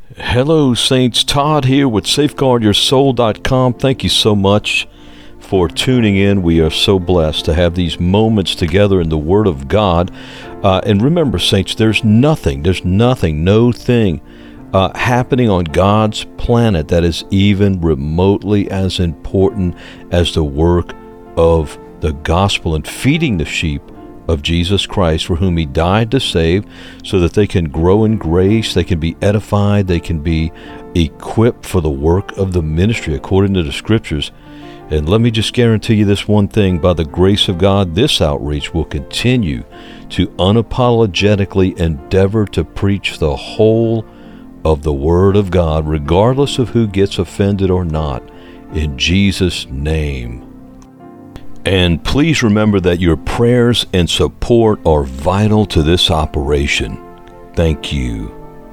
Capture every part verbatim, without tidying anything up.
Hello, Saints. Todd here with Safeguard Your Soul dot com. Thank you so much for tuning in. We are so blessed to have these moments together in the Word of God. Uh, and remember, Saints, there's nothing, there's nothing, no thing uh, happening on God's planet that is even remotely as important as the work of the gospel and feeding the sheep of Jesus Christ, for whom He died to save, so that they can grow in grace, they can be edified, they can be equipped for the work of the ministry according to the Scriptures. And let me just guarantee you this one thing: by the grace of God, this outreach will continue to unapologetically endeavor to preach the whole of the Word of God, regardless of who gets offended or not, in Jesus' name. And please remember that your prayers and support are vital to this operation. Thank you.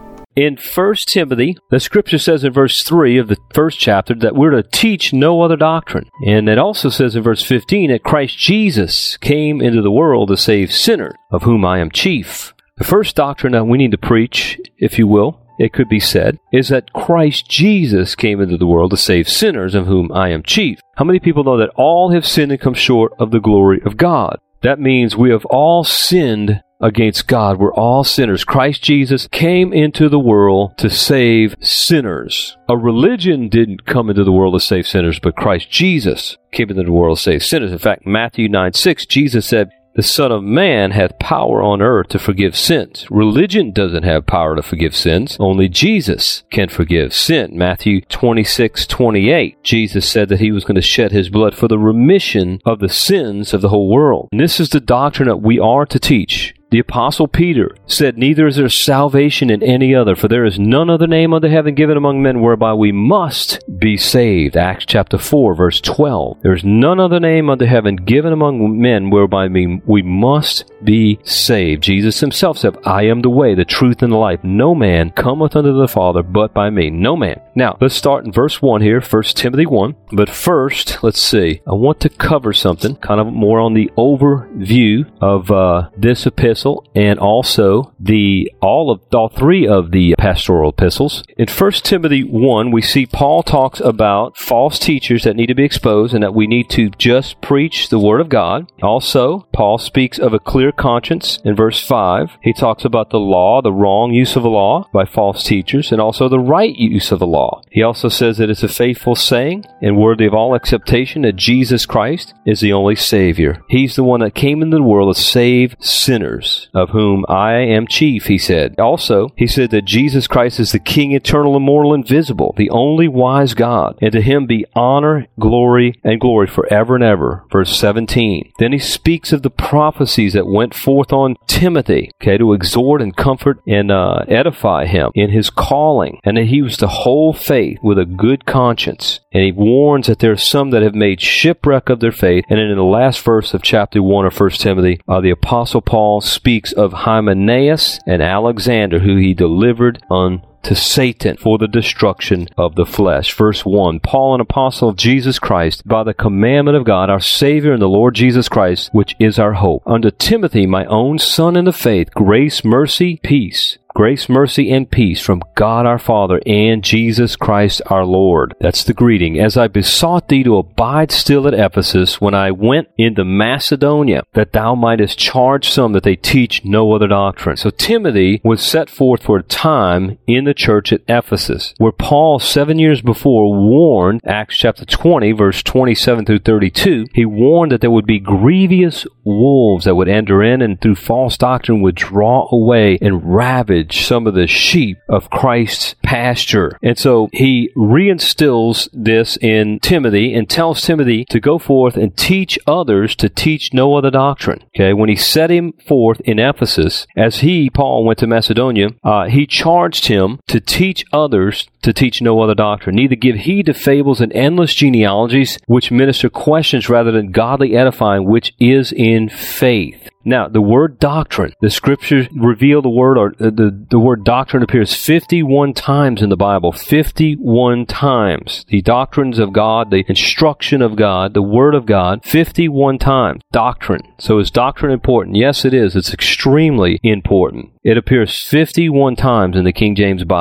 In First Timothy, the Scripture says in verse three of the first chapter that we're to teach no other doctrine. And it also says in verse fifteen that Christ Jesus came into the world to save sinners, of whom I am chief. The first doctrine that we need to preach, if you will, it could be said, is that Christ Jesus came into the world to save sinners, of whom I am chief. How many people know that all have sinned and come short of the glory of God? That means we have all sinned against God. We're all sinners. Christ Jesus came into the world to save sinners. A religion didn't come into the world to save sinners, but Christ Jesus came into the world to save sinners. In fact, Matthew nine six, Jesus said, "The Son of Man hath power on earth to forgive sins." Religion doesn't have power to forgive sins. Only Jesus can forgive sin. Matthew twenty-six twenty-eight, Jesus said that He was going to shed His blood for the remission of the sins of the whole world. And this is the doctrine that we are to teach. The Apostle Peter said, "Neither is there salvation in any other, for there is none other name under heaven given among men whereby we must be saved." Acts chapter four, verse twelve. There is none other name under heaven given among men whereby we, we must be saved. Jesus Himself said, "I am the way, the truth, and the life. No man cometh unto the Father but by me." No man. Now, let's start in verse one here, First Timothy one. But first, let's see. I want to cover something, kind of more on the overview of uh, this epistle, and also the all of all three of the pastoral epistles. In First Timothy one, we see Paul talks about false teachers that need to be exposed and that we need to just preach the Word of God. Also, Paul speaks of a clear conscience in verse five. He talks about the law, the wrong use of the law by false teachers, and also the right use of the law. He also says that it's a faithful saying and worthy of all acceptation that Jesus Christ is the only Savior. He's the one that came into the world to save sinners, of whom I am chief, he said. Also, he said that Jesus Christ is the King, eternal, immortal, invisible, the only wise God, and to Him be honor, glory, and glory forever and ever. Verse seventeen. Then he speaks of the prophecies that went forth on Timothy, okay, to exhort and comfort and uh, edify him in his calling, and that he was to hold faith with a good conscience. And he warns that there are some that have made shipwreck of their faith. And then in the last verse of chapter one of First Timothy, uh, the Apostle Paul speaks of Hymenaeus and Alexander, who he delivered unto Satan for the destruction of the flesh. Verse one, Paul, an apostle of Jesus Christ, by the commandment of God, our Savior, and the Lord Jesus Christ, which is our hope. Unto Timothy, my own son in the faith, grace, mercy, peace. Grace, mercy, and peace from God our Father and Jesus Christ our Lord. That's the greeting. As I besought thee to abide still at Ephesus when I went into Macedonia, that thou mightest charge some that they teach no other doctrine. So Timothy was set forth for a time in the church at Ephesus, where Paul, seven years before, warned, Acts chapter twenty, verse twenty-seven through thirty-two, he warned that there would be grievous wolves that would enter in and through false doctrine would draw away and ravage some of the sheep of Christ's pasture. And so he reinstills this in Timothy and tells Timothy to go forth and teach others to teach no other doctrine. Okay, when he set him forth in Ephesus, as he, Paul, went to Macedonia, uh, he charged him to teach others to teach no other doctrine, neither give heed to fables and endless genealogies, which minister questions rather than godly edifying, which is in faith. Now, the word doctrine, the scriptures reveal the word, or the, the word doctrine appears fifty-one times in the Bible, fifty-one times. The doctrines of God, the instruction of God, the word of God, fifty-one times. Doctrine. So is doctrine important? Yes, it is. It's extremely important. It appears fifty-one times in the King James Bible.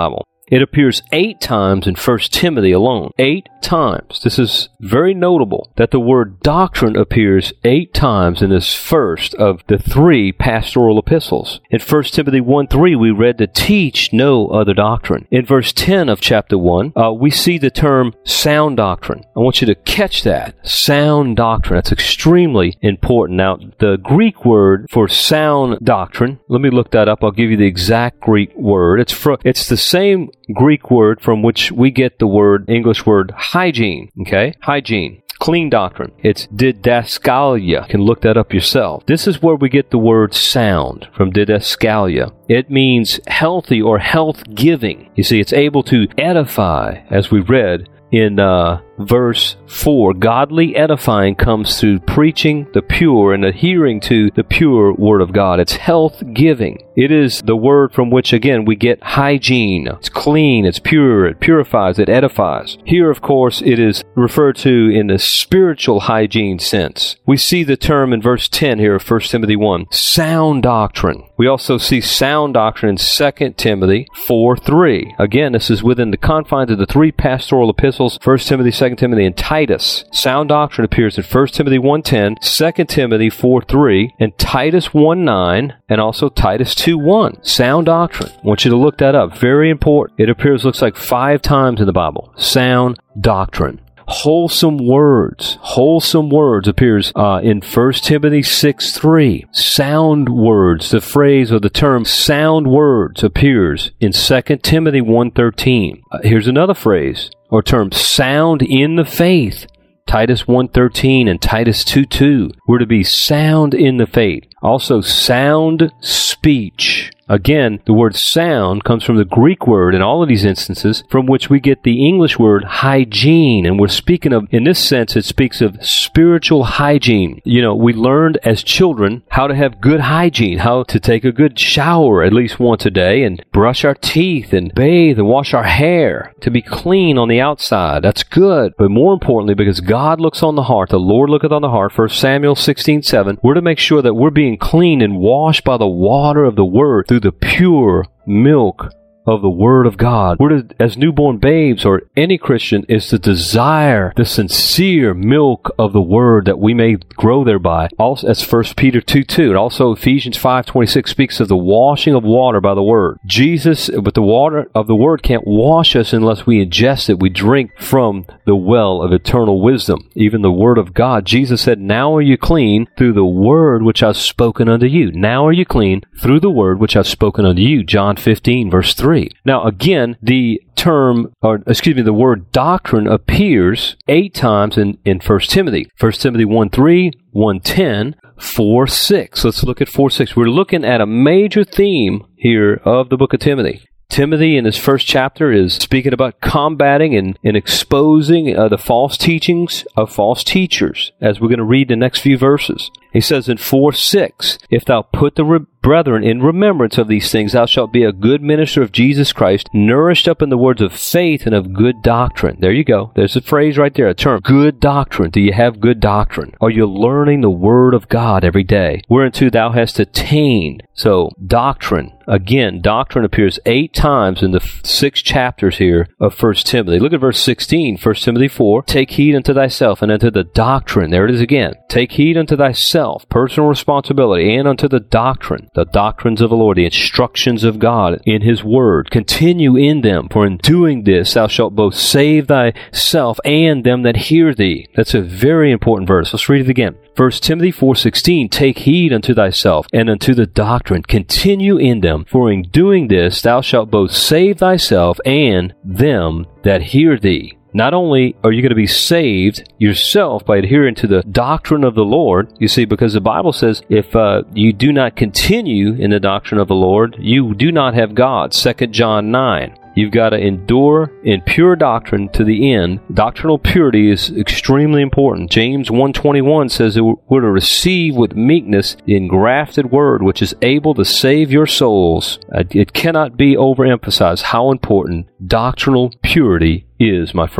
It appears eight times in First Timothy alone. Eight times. This is very notable that the word doctrine appears eight times in this first of the three pastoral epistles. In First Timothy one three, we read to teach no other doctrine. In verse ten of chapter one, uh, we see the term sound doctrine. I want you to catch that. Sound doctrine. That's extremely important. Now, the Greek word for sound doctrine, let me look that up. I'll give you the exact Greek word. It's fr- it's the same Greek word from which we get the word, English word, hygiene. Okay? Hygiene. Clean doctrine. It's didaskalia. You can look that up yourself. This is where we get the word sound, from didaskalia. It means healthy or health-giving. You see, it's able to edify, as we read in uh, verse four. Godly edifying comes through preaching the pure and adhering to the pure Word of God. It's health-giving. It is the word from which, again, we get hygiene. It's clean, it's pure, it purifies, it edifies. Here, of course, it is referred to in the spiritual hygiene sense. We see the term in verse ten here of First Timothy one, sound doctrine. We also see sound doctrine in Second Timothy four three. Again, this is within the confines of the three pastoral epistles, First Timothy, Second Timothy, and Titus. Sound doctrine appears in First Timothy one ten, Second Timothy four three, and Titus one nine, and also Titus two one. Sound doctrine. I want you to look that up. Very important. It appears, looks like five times in the Bible. Sound doctrine. Wholesome words. Wholesome words appears uh, in First Timothy six three. Sound words. The phrase or the term sound words appears in Second Timothy one thirteen. Uh, here's another phrase or term, sound in the faith. Titus one thirteen and Titus two two. We're to be sound in the faith. Also, sound speech. Again, the word sound comes from the Greek word in all of these instances from which we get the English word hygiene. And we're speaking of, in this sense, it speaks of spiritual hygiene. You know, we learned as children how to have good hygiene, how to take a good shower at least once a day and brush our teeth and bathe and wash our hair to be clean on the outside. That's good. But more importantly, because God looks on the heart, the Lord looketh on the heart, First Samuel sixteen seven, we're to make sure that we're being cleaned and washed by the water of the Word through the pure milk of the Word of God. We're to, as newborn babes, or any Christian, is to desire the sincere milk of the Word that we may grow thereby. Also, as First Peter two two, and also Ephesians five twenty-six speaks of the washing of water by the Word. Jesus, but the water of the Word can't wash us unless we ingest it. We drink from the well of eternal wisdom, even the Word of God. Jesus said, now are you clean through the Word which I've spoken unto you. Now are you clean through the Word which I've spoken unto you. John fifteen, verse three. Now, again, the term, or excuse me, the word doctrine appears eight times in, in First Timothy. First Timothy one three, one ten, four six. Let's look at four six. We're looking at a major theme here of the book of Timothy. Timothy, in his first chapter, is speaking about combating and, and exposing uh, the false teachings of false teachers, as we're going to read the next few verses. He says in four six, if thou put the re- brethren in remembrance of these things, thou shalt be a good minister of Jesus Christ, nourished up in the words of faith and of good doctrine. There you go. There's a phrase right there, a term. Good doctrine. Do you have good doctrine? Are you learning the Word of God every day? Whereunto thou hast attained. So, doctrine. Again, doctrine appears eight times in the f- six chapters here of First Timothy. Look at verse sixteen, First Timothy four. Take heed unto thyself and unto the doctrine. There it is again. Take heed unto thyself, personal responsibility, and unto the doctrine, the doctrines of the Lord, the instructions of God in His Word. Continue in them, for in doing this thou shalt both save thyself and them that hear thee. That's a very important verse. Let's read it again. First Timothy four sixteen, take heed unto thyself and unto the doctrine. Continue in them, for in doing this thou shalt both save thyself and them that hear thee. Not only are you going to be saved yourself by adhering to the doctrine of the Lord, you see, because the Bible says if uh, you do not continue in the doctrine of the Lord, you do not have God. Second John nine. You've got to endure in pure doctrine to the end. Doctrinal purity is extremely important. James one twenty-one says that we're to receive with meekness the engrafted word, which is able to save your souls. It cannot be overemphasized how important doctrinal purity is, my friend.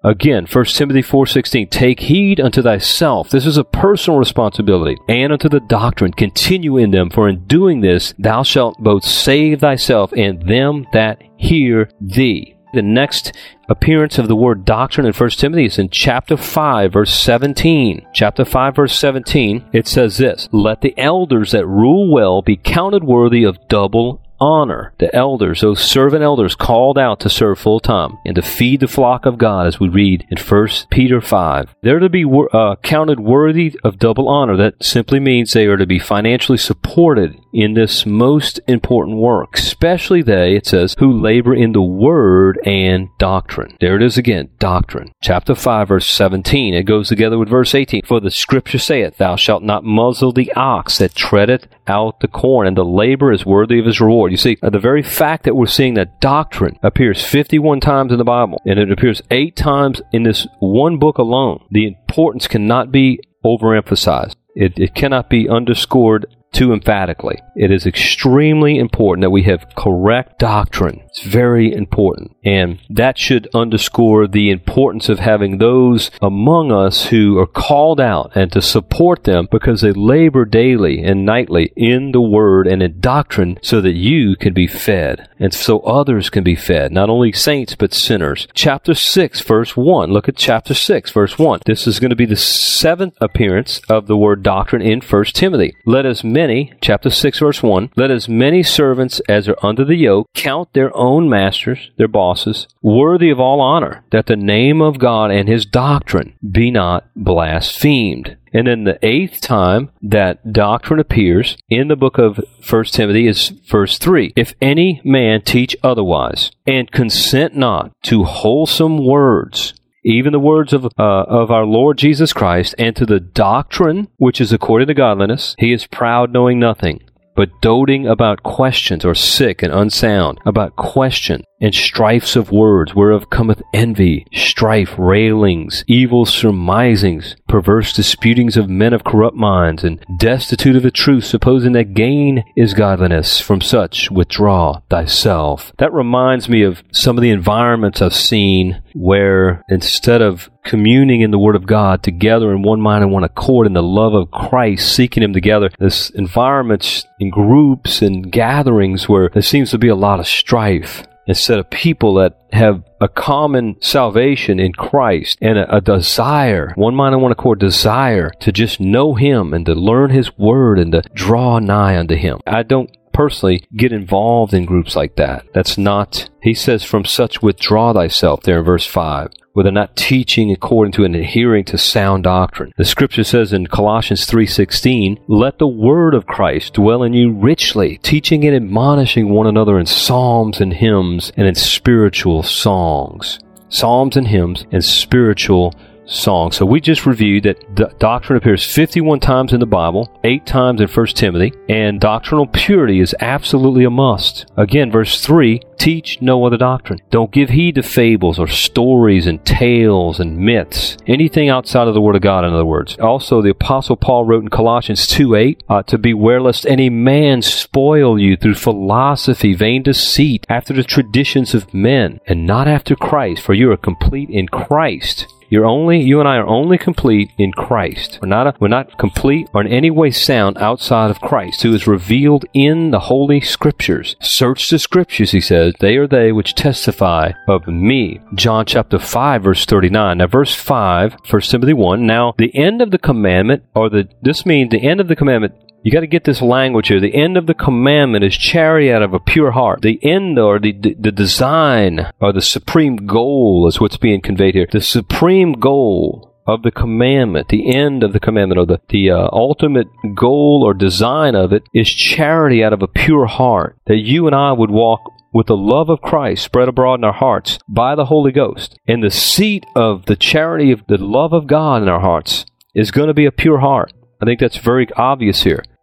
Again, First Timothy four sixteen, take heed unto thyself. This is a personal responsibility. And unto the doctrine, continue in them, for in doing this thou shalt both save thyself and them that hear thee. The next appearance of the word doctrine in First Timothy is in chapter five, verse seventeen. Chapter five, verse seventeen, it says this, let the elders that rule well be counted worthy of double honor. The elders, those servant elders called out to serve full time and to feed the flock of God, as we read in First Peter five. They're to be uh, counted worthy of double honor. That simply means they are to be financially supported in this most important work, especially they, it says, who labor in the word and doctrine. There it is again, doctrine. Chapter five, verse seventeen. It goes together with verse eighteen. For the scripture saith, thou shalt not muzzle the ox that treadeth out the corn, and the labor is worthy of his reward. You see, the very fact that we're seeing that doctrine appears fifty-one times in the Bible, and it appears eight times in this one book alone, the importance cannot be overemphasized. It, it cannot be underscored too emphatically. It is extremely important that we have correct doctrine. It's very important. And that should underscore the importance of having those among us who are called out and to support them because they labor daily and nightly in the Word and in doctrine so that you can be fed and so others can be fed, not only saints but sinners. Chapter six, verse one. Look at chapter six, verse one. This is going to be the seventh appearance of the word doctrine in First Timothy. Let as many, chapter six, verse one, let as many servants as are under the yoke count their own masters, their bosses, worthy of all honor, that the name of God and his doctrine be not blasphemed. And then the eighth time that doctrine appears in the book of First Timothy is verse three. If any man teach otherwise, and consent not to wholesome words, even the words of uh, of our Lord Jesus Christ, and to the doctrine which is according to godliness, he is proud, knowing nothing, but doting about questions, or sick and unsound, about question and strifes of words, whereof cometh envy, strife, railings, evil surmisings, perverse disputings of men of corrupt minds, and destitute of the truth, supposing that gain is godliness. From such withdraw thyself. That reminds me of some of the environments I've seen where instead of communing in the Word of God together in one mind and one accord in the love of Christ, seeking Him together, this environments in groups and gatherings where there seems to be a lot of strife, instead of people that have a common salvation in Christ and a, a desire, one mind and one accord desire to just know Him and to learn His Word and to draw nigh unto Him. I don't personally get involved in groups like that. That's not, he says, from such withdraw thyself there in verse five, where they're not teaching according to and adhering to sound doctrine. The scripture says in Colossians three sixteen, let the word of Christ dwell in you richly, teaching and admonishing one another in psalms and hymns and in spiritual songs. Psalms and hymns and spiritual songs. So we just reviewed that the doctrine appears fifty-one times in the Bible, eight times in First Timothy, and doctrinal purity is absolutely a must. Again, verse three, teach no other doctrine. Don't give heed to fables or stories and tales and myths. Anything outside of the Word of God, in other words. Also, the Apostle Paul wrote in Colossians two eight, uh, to beware lest any man spoil you through philosophy, vain deceit, after the traditions of men, and not after Christ, for you are complete in Christ. You're only, you and I are only complete in Christ. We're not, a, we're not complete or in any way sound outside of Christ, who is revealed in the Holy Scriptures. Search the Scriptures, he says, they are they which testify of me. John chapter five, verse thirty-nine. Now, verse five, First Timothy one. Now, the end of the commandment, or the, this means the end of the commandment, you got to get this language here. The end of the commandment is charity out of a pure heart. The end, or the, the the design, or the supreme goal is what's being conveyed here. The supreme goal of the commandment, the end of the commandment, or the, the uh, ultimate goal or design of it is charity out of a pure heart. That you and I would walk with the love of Christ spread abroad in our hearts by the Holy Ghost. And the seat of the charity of the love of God in our hearts is going to be a pure heart. I think that's very obvious here.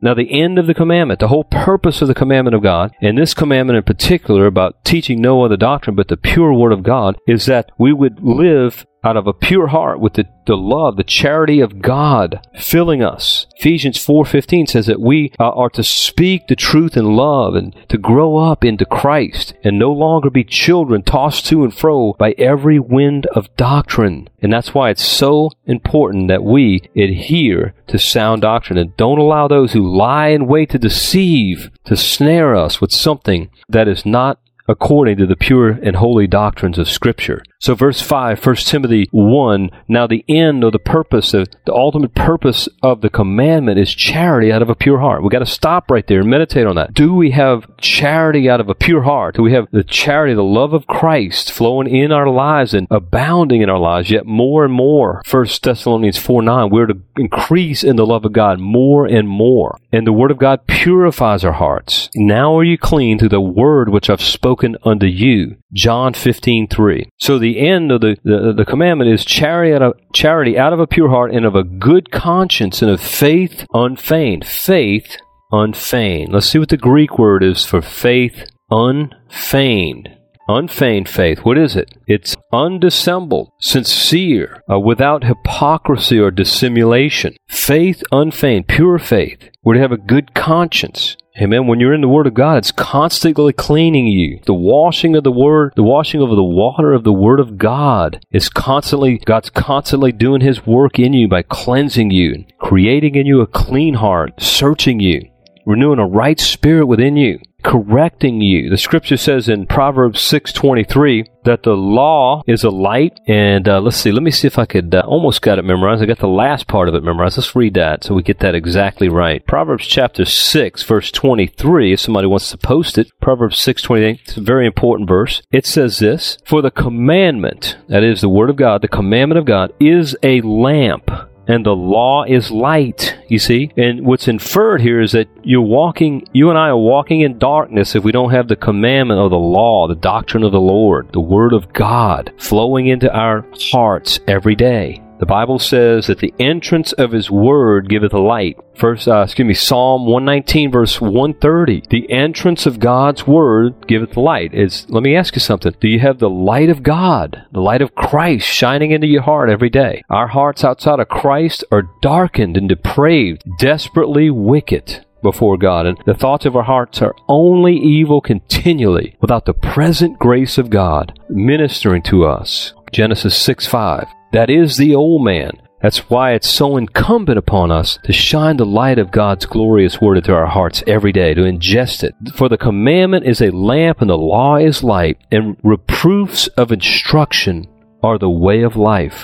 Now, the end of the commandment, the whole purpose of the commandment of God, and this commandment in particular about teaching no other doctrine but the pure word of God, is that we would live out of a pure heart with the, the love, the charity of God filling us. Ephesians four fifteen says that we uh, are to speak the truth in love and to grow up into Christ and no longer be children tossed to and fro by every wind of doctrine. And that's why it's so important that we adhere to sound doctrine and don't allow those who lie in wait to deceive, to snare us with something that is not according to the pure and holy doctrines of Scripture. So verse five, First Timothy one, now the end or the purpose, of, the ultimate purpose of the commandment is charity out of a pure heart. We've got to stop right there and meditate on that. Do we have charity out of a pure heart? Do we have the charity, the love of Christ flowing in our lives and abounding in our lives, yet more and more? First Thessalonians four nine, we're to increase in the love of God more and more. And the Word of God purifies our hearts. Now are you clean through the Word which I've spoken unto you. John fifteen three. So the end of the, the, the commandment is charity out, of, charity out of a pure heart and of a good conscience and of faith unfeigned. Faith unfeigned. Let's see what the Greek word is for faith unfeigned. Unfeigned faith. What is it? It's undissembled, sincere, uh, without hypocrisy or dissimulation. Faith unfeigned, pure faith. We're to have a good conscience. Amen. When you're in the Word of God, it's constantly cleaning you. The washing of the Word, the washing of the water of the Word of God is constantly, God's constantly doing His work in you by cleansing you, creating in you a clean heart, searching you, renewing a right spirit within you, correcting you. The Scripture says in Proverbs six twenty-three that the law is a light. And uh, let's see, let me see if I could, uh, almost got it memorized. I got the last part of it memorized. Let's read that so we get that exactly right. Proverbs chapter six, verse twenty-three, if somebody wants to post it. Proverbs six twenty-eight, it's a very important verse. It says this, for the commandment, that is the Word of God, the commandment of God, is a lamp, and the law is light, you see? And what's inferred here is that you're walking, you and I are walking in darkness if we don't have the commandment of the law, the doctrine of the Lord, the Word of God, flowing into our hearts every day. The Bible says that the entrance of His Word giveth light. First, uh, excuse me, Psalm one nineteen, verse one thirty. The entrance of God's Word giveth light. Is, let me ask you something. Do you have the light of God, the light of Christ shining into your heart every day? Our hearts outside of Christ are darkened and depraved, desperately wicked before God, and the thoughts of our hearts are only evil continually without the present grace of God ministering to us. Genesis six five. That is the old man. That's why it's so incumbent upon us to shine the light of God's glorious Word into our hearts every day, to ingest it. For the commandment is a lamp and the law is light, and reproofs of instruction are the way of life.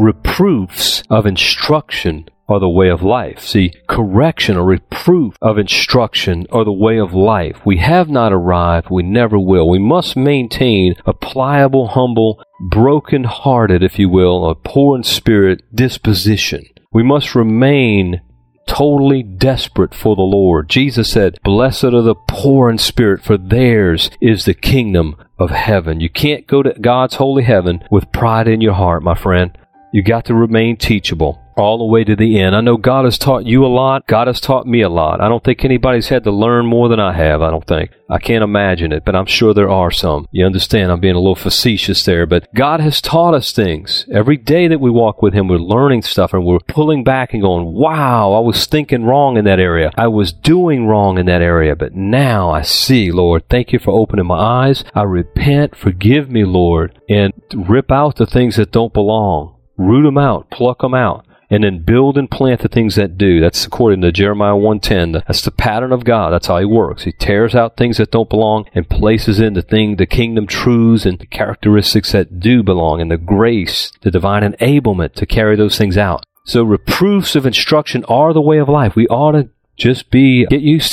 Reproofs of instruction are the way of life. See, correction or reproof of instruction are the way of life. We have not arrived. We never will. We must maintain a pliable, humble, broken-hearted, if you will, a poor in spirit disposition. We must remain totally desperate for the Lord. Jesus said, blessed are the poor in spirit, for theirs is the kingdom of heaven. You can't go to God's holy heaven with pride in your heart, my friend. You got to remain teachable all the way to the end. I know God has taught you a lot. God has taught me a lot. I don't think anybody's had to learn more than I have, I don't think. I can't imagine it, but I'm sure there are some. You understand, I'm being a little facetious there, but God has taught us things. Every day that we walk with Him, we're learning stuff, and we're pulling back and going, wow, I was thinking wrong in that area. I was doing wrong in that area, but now I see, Lord. Thank you for opening my eyes. I repent. Forgive me, Lord, and rip out the things that don't belong. Root them out, pluck them out, and then build and plant the things that do. That's according to Jeremiah one ten. That's the pattern of God. That's how He works. He tears out things that don't belong and places in the thing, the kingdom truths and the characteristics that do belong, and the grace, the divine enablement to carry those things out. So reproofs of instruction are the way of life. We ought to just be, get used to it.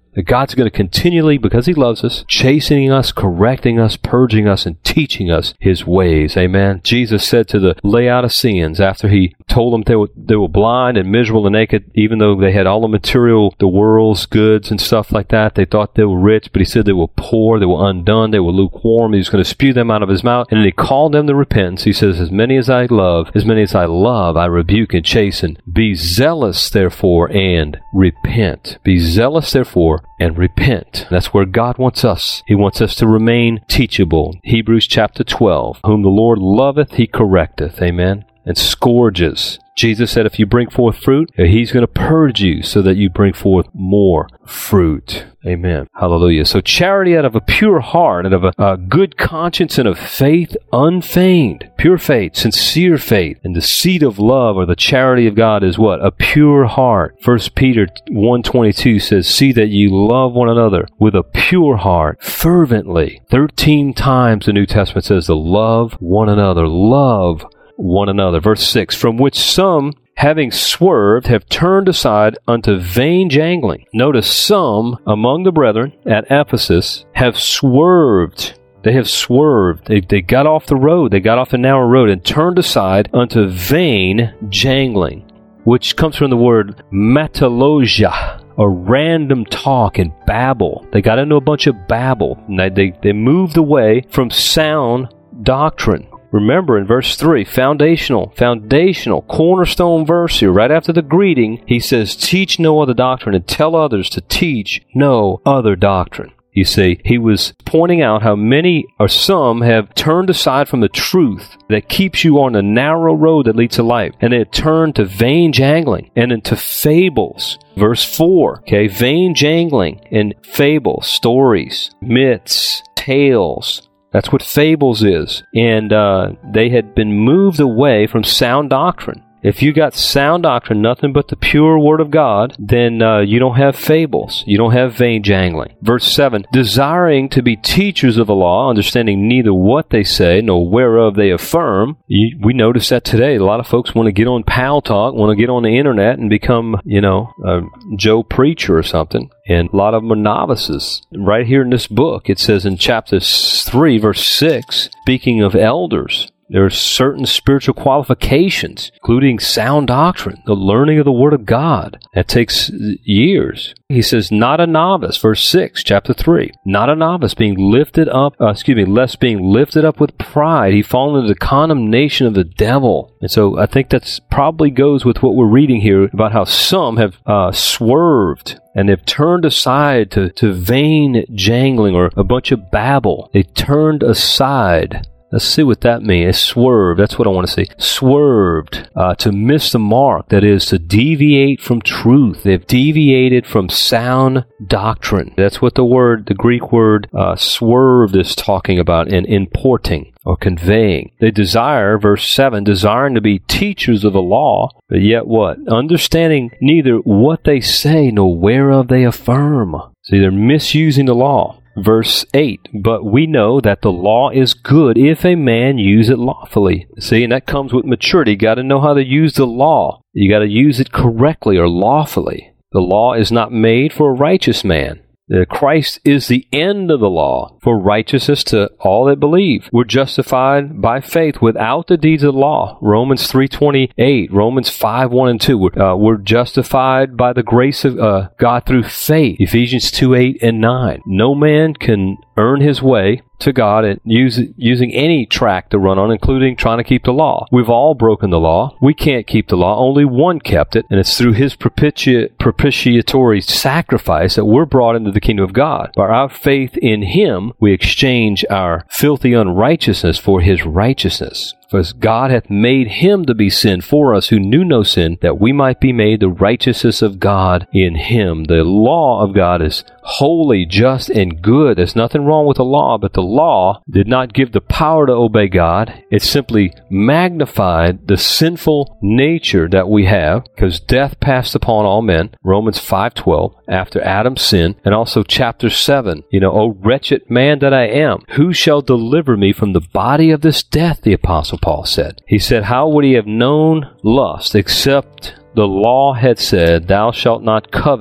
That God's going to continually, because He loves us, chastening us, correcting us, purging us, and teaching us His ways. Amen. Jesus said to the Laodiceans after He told them they were, they were blind and miserable and naked, even though they had all the material, the world's goods and stuff like that. They thought they were rich, but He said they were poor, they were undone, they were lukewarm. He was going to spew them out of His mouth. And then He called them to repentance. He says, as many as I love, as many as I love, I rebuke and chasten. Be zealous, therefore, and repent. Be zealous, therefore, and repent. That's where God wants us. He wants us to remain teachable. Hebrews chapter twelve. Whom the Lord loveth, He correcteth. Amen. And scourges. Jesus said if you bring forth fruit, He's going to purge you so that you bring forth more fruit. Amen. Hallelujah. So charity out of a pure heart, and of a, a good conscience, and of faith unfeigned. Pure faith, sincere faith. And the seed of love, or the charity of God, is what? A pure heart. First Peter one twenty-two says, see that ye love one another with a pure heart, fervently. Thirteen times the New Testament says to love one another. Love one another. Verse six, from which some, having swerved, have turned aside unto vain jangling. Notice, some among the brethren at Ephesus have swerved. They have swerved. They, they got off the road. They got off the narrow road and turned aside unto vain jangling, which comes from the word metalogia, a random talk and babble. They got into a bunch of babble. And they, they, they moved away from sound doctrine. Remember in verse three, foundational, foundational, cornerstone verse here, right after the greeting, he says, teach no other doctrine, and tell others to teach no other doctrine. You see, he was pointing out how many or some have turned aside from the truth that keeps you on the narrow road that leads to life, and they have turned to vain jangling and into fables. Verse four, okay, vain jangling and fables, stories, myths, tales. That's what fables is. And uh, they had been moved away from sound doctrine. If you got sound doctrine, nothing but the pure Word of God, then uh, you don't have fables. You don't have vain jangling. Verse seven, desiring to be teachers of the law, understanding neither what they say nor whereof they affirm. You, we notice that today. A lot of folks want to get on Pal Talk, want to get on the internet and become, you know, a Joe Preacher or something. And a lot of them are novices. Right here in this book, it says in chapter three, verse six, speaking of elders, there are certain spiritual qualifications, including sound doctrine, the learning of the Word of God. That takes years. He says, not a novice, verse six, chapter three, not a novice being lifted up, uh, excuse me, lest being lifted up with pride, he fall into the condemnation of the devil. And so I think that's probably goes with what we're reading here about how some have uh, swerved and they've turned aside to, to vain jangling or a bunch of babble. They turned aside. Let's see what that means. Swerved. That's what I want to see. Swerved. Uh, to miss the mark. That is, to deviate from truth. They've deviated from sound doctrine. That's what the word, the Greek word, uh, swerved is talking about in importing or conveying. They desire, verse seven, desiring to be teachers of the law, but yet what? Understanding neither what they say nor whereof they affirm. See, they're misusing the law. Verse eight, but we know that the law is good if a man use it lawfully. See, and that comes with maturity. You got to know how to use the law. You got to use it correctly or lawfully. The law is not made for a righteous man. Christ is the end of the law for righteousness to all that believe. We're justified by faith without the deeds of the law. Romans three twenty-eight, Romans five one and two. We're, uh, we're justified by the grace of uh, God through faith. Ephesians two eight and nine. No man can earn his way to God and use, using any track to run on, including trying to keep the law. We've all broken the law. We can't keep the law. Only one kept it, and it's through his propiti- propitiatory sacrifice that we're brought into the kingdom of God. By our faith in him, we exchange our filthy unrighteousness for his righteousness. For God hath made him to be sin for us who knew no sin, that we might be made the righteousness of God in him. The law of God is holy, just, and good. There's nothing wrong with the law, but the law did not give the power to obey God. It simply magnified the sinful nature that we have, because death passed upon all men, Romans five twelve, after Adam's sin, and also chapter seven, you know, O wretched man that I am, who shall deliver me from the body of this death, the Apostle Paul said. He said, how would he have known lust except the law had said, thou shalt not covet?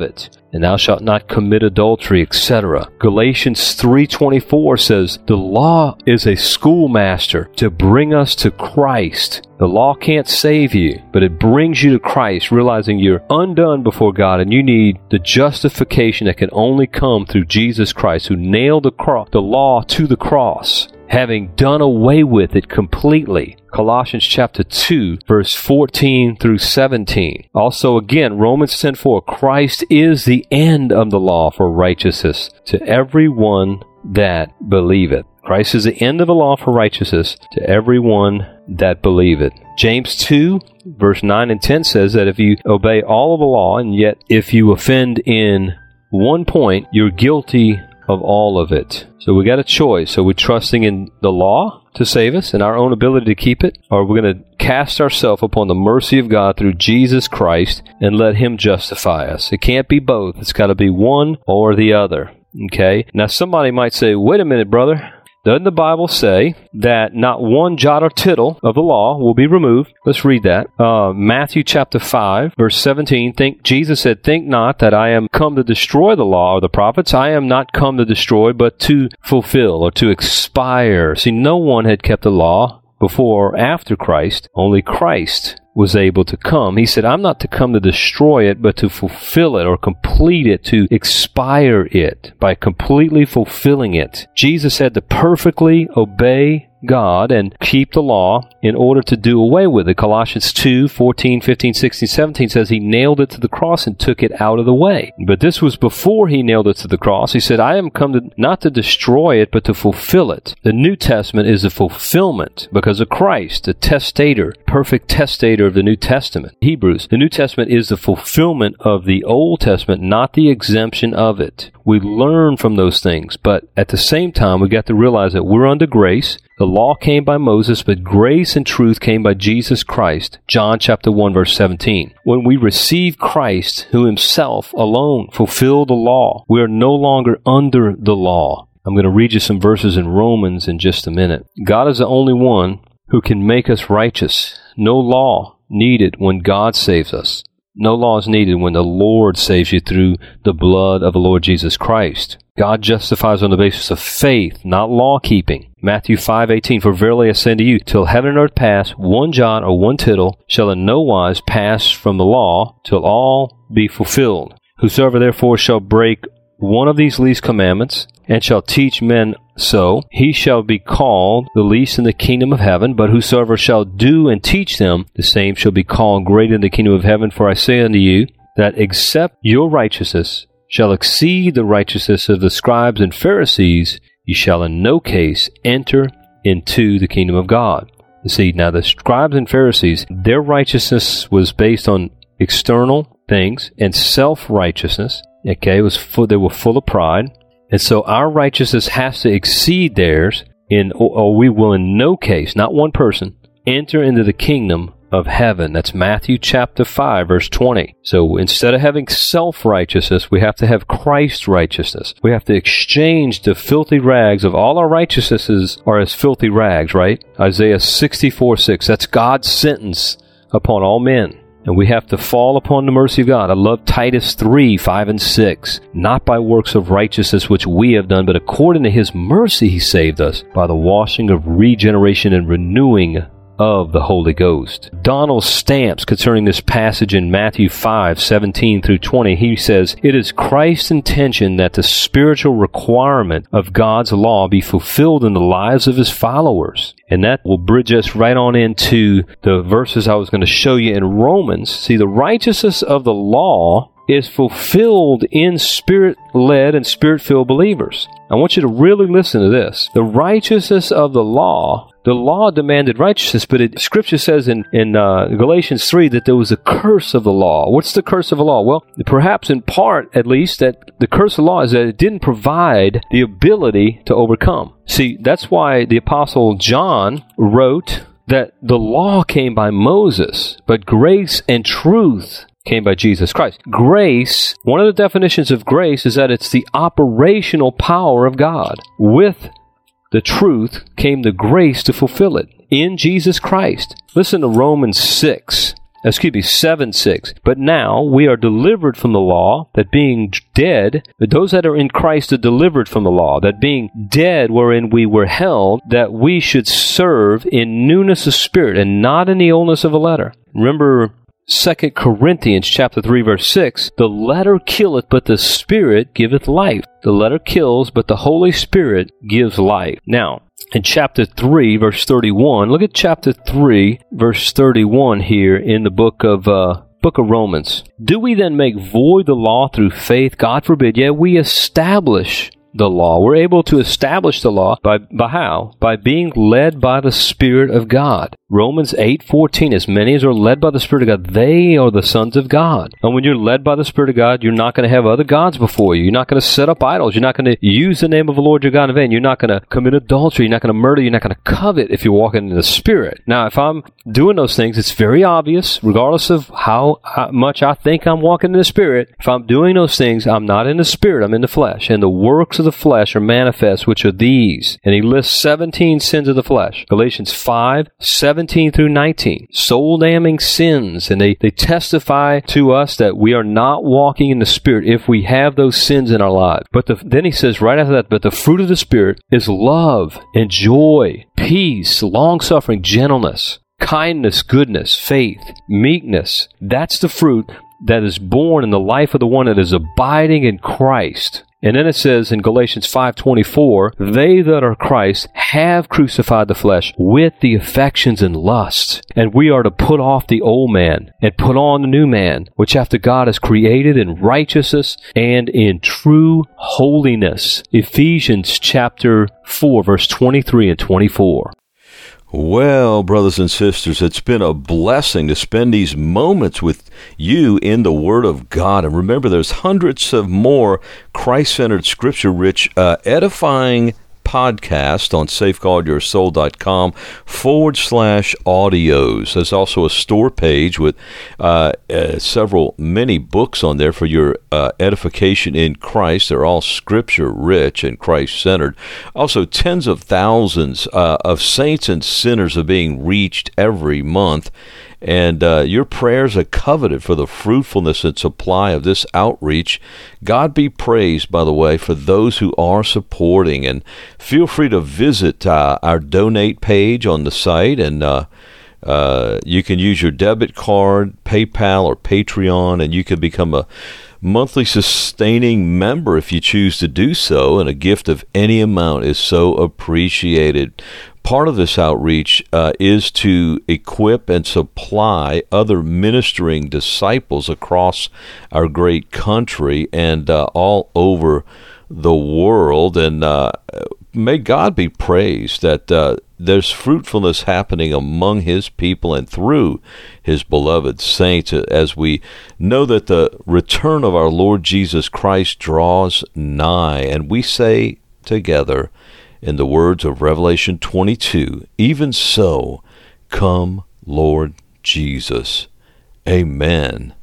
and thou shalt not commit adultery, et cetera. Galatians three twenty-four says, the law is a schoolmaster to bring us to Christ. The law can't save you, but it brings you to Christ, realizing you're undone before God and you need the justification that can only come through Jesus Christ, who nailed the, cro- the law to the cross, having done away with it completely. Colossians chapter two, verse fourteen through seventeen. Also again, Romans ten four, Christ is the end of the law for righteousness to everyone that believeth. Christ is the end of the law for righteousness to everyone that believeth. James two, verse nine and ten says that if you obey all of the law, and yet if you offend in one point, you're guilty of all of it. So we got a choice. So we're trusting in the law to save us and our own ability to keep it, or we're going to cast ourselves upon the mercy of God through Jesus Christ and let Him justify us. It can't be both. It's got to be one or the other. Okay? Now somebody might say, wait a minute, brother. Doesn't the Bible say that not one jot or tittle of the law will be removed? Let's read that. Uh, Matthew chapter five, verse seventeen. Think Jesus said, think not that I am come to destroy the law or the prophets. I am not come to destroy, but to fulfill or to expire. See, no one had kept the law before or after Christ. Only Christ was able to come. He said, I'm not to come to destroy it, but to fulfill it or complete it, to expire it by completely fulfilling it. Jesus had to perfectly obey God and keep the law in order to do away with it. Colossians two, fourteen, fifteen, sixteen, seventeen says He nailed it to the cross and took it out of the way. But this was before He nailed it to the cross. He said, I am come to not to destroy it, but to fulfill it. The New Testament is a fulfillment because of Christ, the testator, perfect testator of the New Testament. Hebrews, the New Testament is the fulfillment of the Old Testament, not the exemption of it. We learn from those things, but at the same time, we got to realize that we're under grace. The law came by Moses, but grace and truth came by Jesus Christ. John chapter one, verse seventeen. When we receive Christ, who Himself alone fulfilled the law, we are no longer under the law. I'm going to read you some verses in Romans in just a minute. God is the only one who can make us righteous. No law needed when God saves us. No law is needed when the Lord saves you through the blood of the Lord Jesus Christ. God justifies on the basis of faith, not law-keeping. Matthew five eighteen, for verily I say unto you, till heaven and earth pass, one jot or one tittle shall in no wise pass from the law, till all be fulfilled. Whosoever therefore shall break one of these least commandments, and shall teach men so, he shall be called the least in the kingdom of heaven. But whosoever shall do and teach them, the same shall be called great in the kingdom of heaven. For I say unto you, that except your righteousness shall exceed the righteousness of the scribes and Pharisees, you shall in no case enter into the kingdom of God. You see, now the scribes and Pharisees, their righteousness was based on external things and self-righteousness. Okay, it was full, they were full of pride. And so our righteousness has to exceed theirs, in, or we will in no case, not one person, enter into the kingdom of heaven. That's Matthew chapter five, verse twenty. So instead of having self-righteousness, we have to have Christ's righteousness. We have to exchange the filthy rags of all our righteousnesses are as filthy rags, right? Isaiah sixty-four six. That's God's sentence upon all men. And we have to fall upon the mercy of God. I love Titus three, five and six. Not by works of righteousness which we have done, but according to His mercy He saved us by the washing of regeneration and renewing of the Holy Ghost. Donald Stamps, concerning this passage in Matthew five, seventeen through twenty, he says, it is Christ's intention that the spiritual requirement of God's law be fulfilled in the lives of His followers. And that will bridge us right on into the verses I was going to show you in Romans. See, the righteousness of the law is fulfilled in Spirit-led and Spirit-filled believers. I want you to really listen to this. The righteousness of the law, the law demanded righteousness, but it, Scripture says in, in uh, Galatians three that there was a curse of the law. What's the curse of the law? Well, perhaps in part, at least, that the curse of the law is that it didn't provide the ability to overcome. See, that's why the Apostle John wrote that the law came by Moses, but grace and truth came by Jesus Christ. Grace, one of the definitions of grace is that it's the operational power of God. With the truth came the grace to fulfill it in Jesus Christ. Listen to Romans six, excuse me, seven six. But now we are delivered from the law, that being dead, those that are in Christ are delivered from the law, that being dead wherein we were held, that we should serve in newness of spirit and not in the oldness of a letter. Remember Second Corinthians chapter three, verse six, the letter killeth, but the Spirit giveth life. The letter kills, but the Holy Spirit gives life. Now, in chapter three, verse thirty-one, look at chapter three, verse thirty-one here in the book of uh, book of Romans. Do we then make void the law through faith? God forbid. Yet we establish the law. We're able to establish the law by, by how? By being led by the Spirit of God. Romans eight fourteen, as many as are led by the Spirit of God, they are the sons of God. And when you're led by the Spirit of God, you're not going to have other gods before you. You're not going to set up idols. You're not going to use the name of the Lord your God in vain. You're not going to commit adultery. You're not going to murder. You're not going to covet if you're walking in the Spirit. Now, if I'm doing those things, it's very obvious, regardless of how, how much I think I'm walking in the Spirit. If I'm doing those things, I'm not in the Spirit. I'm in the flesh. And the works of the flesh are manifest, which are these. And he lists seventeen sins of the flesh. Galatians five, seventeen through nineteen. Soul-damning sins. And they, they testify to us that we are not walking in the Spirit if we have those sins in our lives. But the, then he says right after that, but the fruit of the Spirit is love and joy, peace, long-suffering, gentleness, kindness, goodness, faith, meekness. That's the fruit that is born in the life of the one that is abiding in Christ. And then it says in Galatians five twenty-four, they that are Christ have crucified the flesh with the affections and lusts. And we are to put off the old man and put on the new man, which after God is created in righteousness and in true holiness. Ephesians chapter four, verse twenty-three and twenty-four. Well, brothers and sisters, it's been a blessing to spend these moments with you in the Word of God. And remember, there's hundreds of more Christ-centered, Scripture-rich, uh, edifying podcast on safeguardyoursoul.com forward slash audios. There's also a store page with uh, uh, several, many books on there for your uh, edification in Christ. They're all scripture rich and Christ centered. Also, tens of thousands uh, of saints and sinners are being reached every month. And uh, your prayers are coveted for the fruitfulness and supply of this outreach. God be praised, by the way, for those who are supporting. And feel free to visit uh, our donate page on the site. And uh, uh, you can use your debit card, PayPal, or Patreon, and you can become a monthly sustaining member if you choose to do so. And a gift of any amount is so appreciated. Part of this outreach uh, is to equip and supply other ministering disciples across our great country and uh, all over the world. And uh, may God be praised that uh, there's fruitfulness happening among His people and through His beloved saints, as we know that the return of our Lord Jesus Christ draws nigh. And we say together, in the words of Revelation twenty-two, even so, come, Lord Jesus. Amen